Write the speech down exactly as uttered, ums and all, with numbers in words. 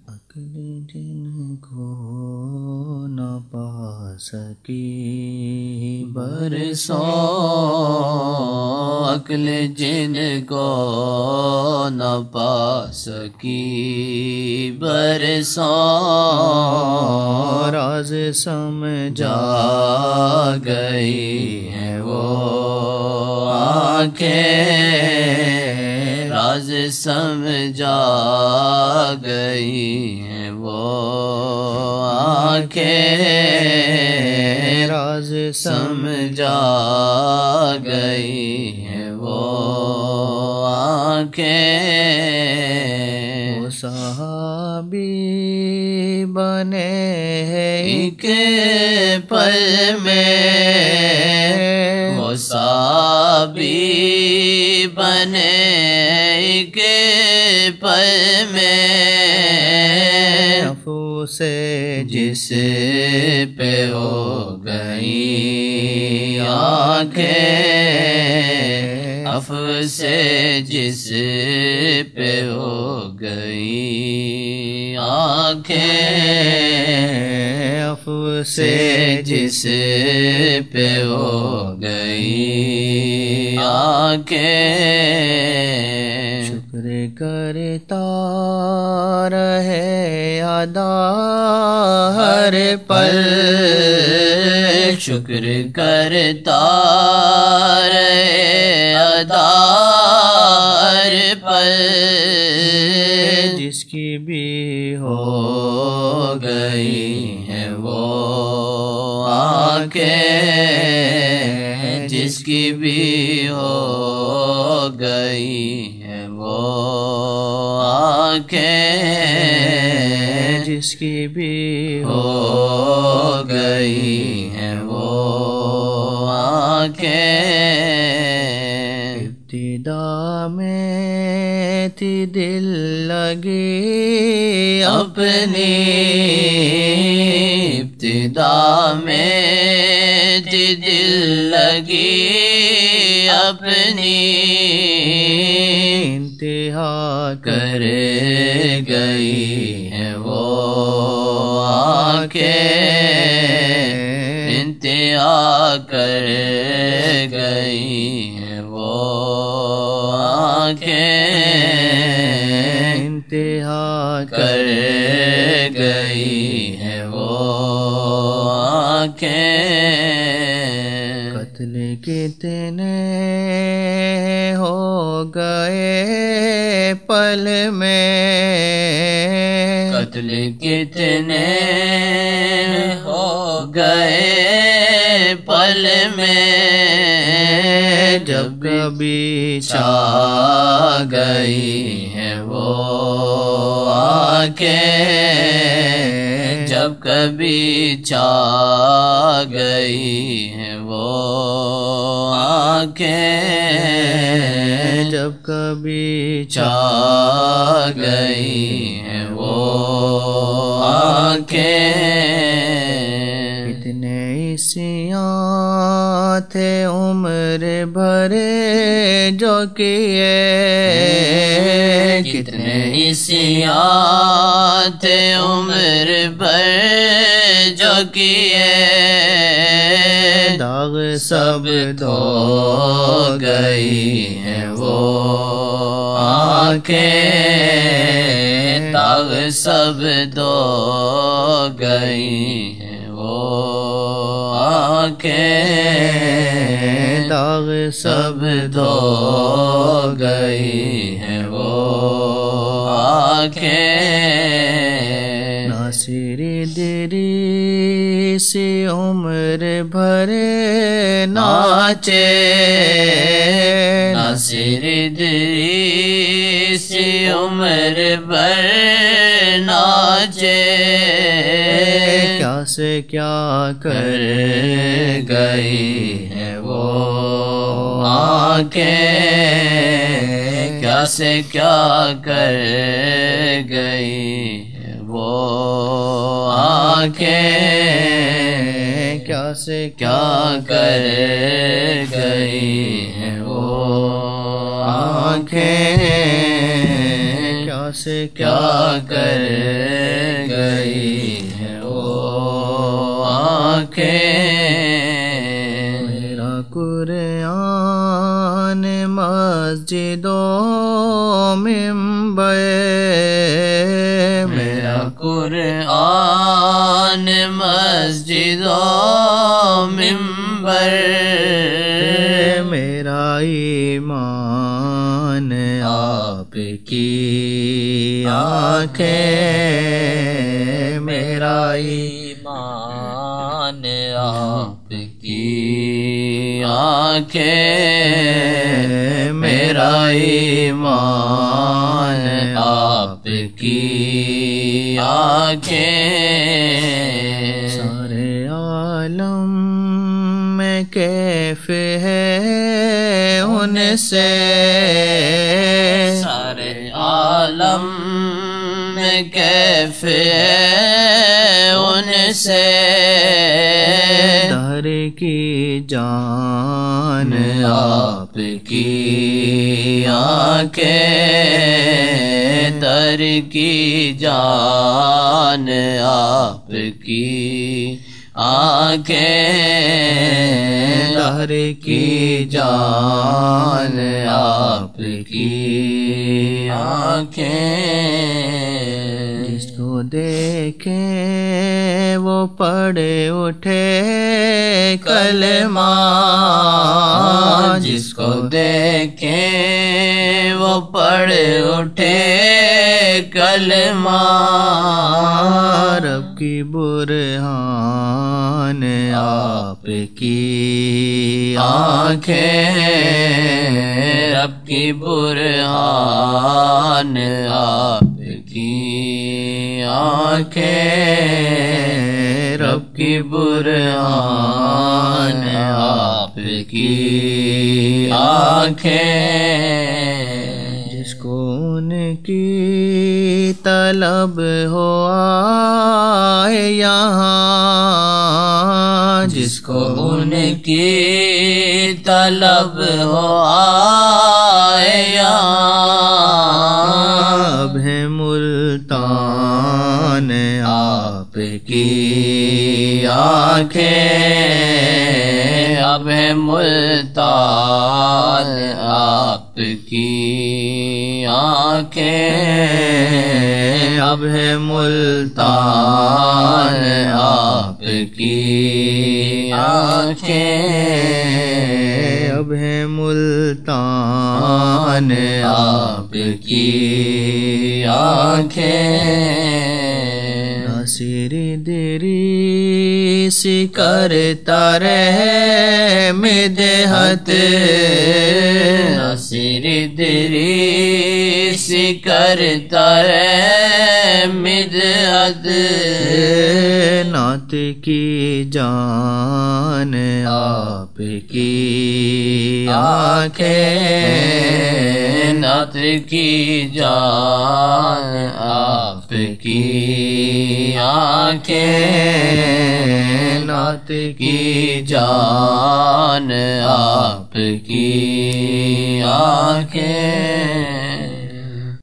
عقل جن کو نہ پا سکی برسوں، عقل جن کو نہ پا سکی برسوں، راز سمجھا گئی ہیں وہ آنکھیں، راز سمجھا گئی ہیں وہ آنکھیں، راز سمجھا گئی ہیں وہ آنکھیں، وہ صحابی بنے ایک پل میں، وہ صحابی بنے ایک پل میں، عفو سے جس پہ ہو گئی آنکھیں، عفو سے جس پہ ہو گئی آنکھیں، عفو سے جس پہ ہو گئی آنکھیں، شکر کرتا رہے ادا ہر پل، شکر کرتا رہے ادا ہر پل، جس کی بھی ہو گئی ہیں وہ آنکھیں، جس کی بھی ہو گئی ہیں وہ آنکھیں، جس کی بھی ہو گئی ہیں وہ آنکھیں، ابتدا میں تھی دل لگی اپنی، ابتدا میں تھی دل لگی اپنی، انتہا کر گئی ہیں وہ آنکھیں، انتہا کر گئی ہیں وہ آنکھیں، انتہا کر گئی ہیں وہ آنکھیں، قتل کتنے ہو گئے پل میں، قتل کتنے ہو گئے پل میں، جب کبھی چھا گئی ہیں وہ آنکھیں، جب کبھی چھا گئی ہیں وہ آنکھیں، جب کبھی چھا گئی ہیں وہ آنکھیں، کتنے عصیاں تھے عمر بھر جو کیے، کتنے عصیاں تھے عمر بھر جو کیے، داغ سب دھو گئی ہیں وہ آنکھیں، داغ سب دھو گئی ہیں وہ آنکھیں، داغ سب دھو گئی ہیں وہ آنکھیں، ناصر ادریس عمر بھر ناچے، ناصر ادریس عمر بھر ناچے، کیا سے کیا کر گئی ہیں وہ آنکھیں، کیا سے کیا کر گئی ہیں وہ آنکھیں، کیا سے کیا کر گئی ہیں وہ آنکھیں، کیا سے کیا کر گئی ہے وہ آنکھیں. میرا قرآن مسجد و منبر، میرا قرآن مسجد و منبر، میرا ایمان آپ کی آنکھیں، میرا ایمان آپ کی آنکھیں، میرا ایمان آپ کی آنکھیں. سارے عالم میں کیف ہے ان سے، سارے عالم میں کیف ہے ان سے، دہر کی جان آپ کی آنکھیں، در کی جان آپ کی آنکھیں، دہر کی جان آپ کی آنکھیں. جس کو دیکھیں وہ پڑے اٹھے کلمہ، جس کو دیکھیں وہ پڑھ اٹھے کلمہ، رب کی برہان آپ کی آنکھیں، رب کی برہان آپ کی آنکھیں، رب کی برہان آپ کی آنکھیں. جس کو ان کی طلب ہو آئے یہاں، جس کو ان کی طلب ہو آئے یہاں، اب ہے ملتان آپ کی آنکھیں، اب ہے ملتان آپ کی آنکھیں، اب ہے ملتان آپ کی آنکھیں، اب ہے ملتان آپ کی آنکھیں. ناصر ادریس کرتا رہے مدحت، ناصر ادریس کرتا رہے مدحت، نعت کی جان آپ کی آنکھیں، نعت کی جان آپ کی آنکھیں، نعت کی جان آپ کی آنکھیں.